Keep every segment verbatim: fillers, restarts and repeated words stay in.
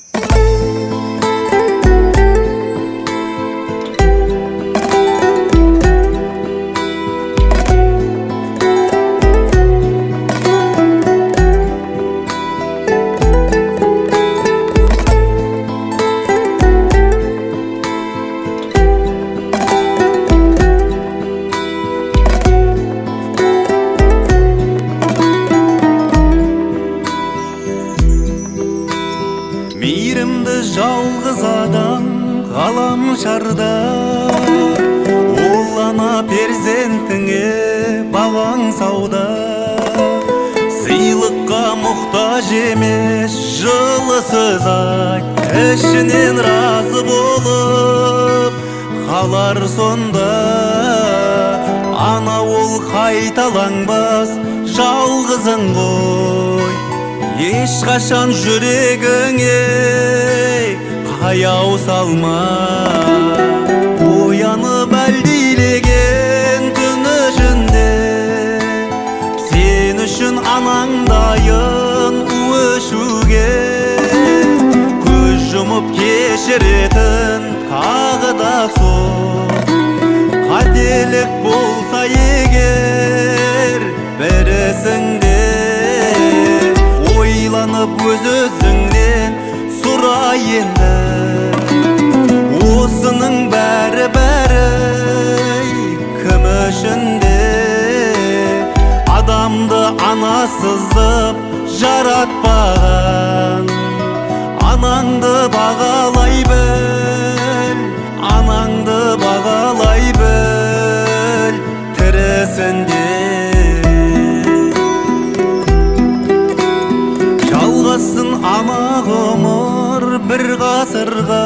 Мейірімді жалғыз адам ғаламшарда, ол ана перзентіңе бағаң сауда. Сыйлыққа мұқтаж емес жылысыз айт, ішінен разы болып қалар сонда. Ана ол қайталанбас жалғызың ғой, ешқашан жүрегіңе қаяу салма. Оянып әлдилеген түн ішінде сен үшін анаңдайын өшуге, көз жұмып кешіретін тағы да сол. Қателік болса егер бірісіңде, ойланып өз өзіңнен сұра енді. Осының бәрі бәрі кім үшінде? Адамды анасызып жаратпаған, анаңды бағалай біл, анаңды бағалай біл тірісінде. Жалғасын ана ғұмыр бір ғасырға,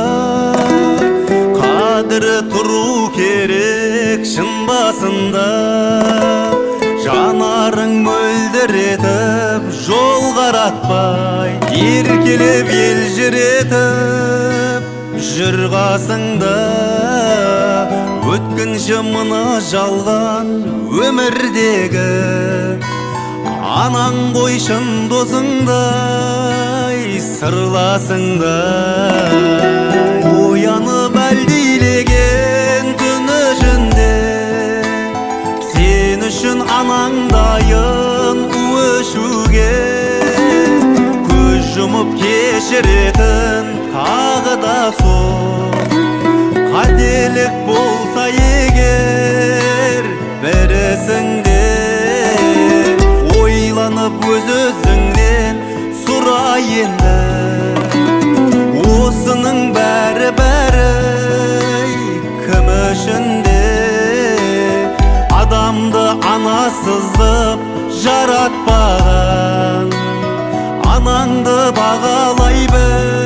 қадірі тұру керек шын басында. Жанарың мөлдір етіп жол қаратпай, еркелеп елжіретіп жүр қасыңда. Өткінші мына жалған өмірдегі, анаң ғой шын досыңдай, сырласыңдай. Оянып әлдилеген түн ішінде сен үшін анаңдайын өшуге, көз жұмып кешіретін тағы да сол. Қателік болса егер бірісіңде, ойланып өз өзіңнен сұра енді. Осының бәрі бәрі кім үшінде? Адамды анасызып жаратпаған, анаңды бағалай біл,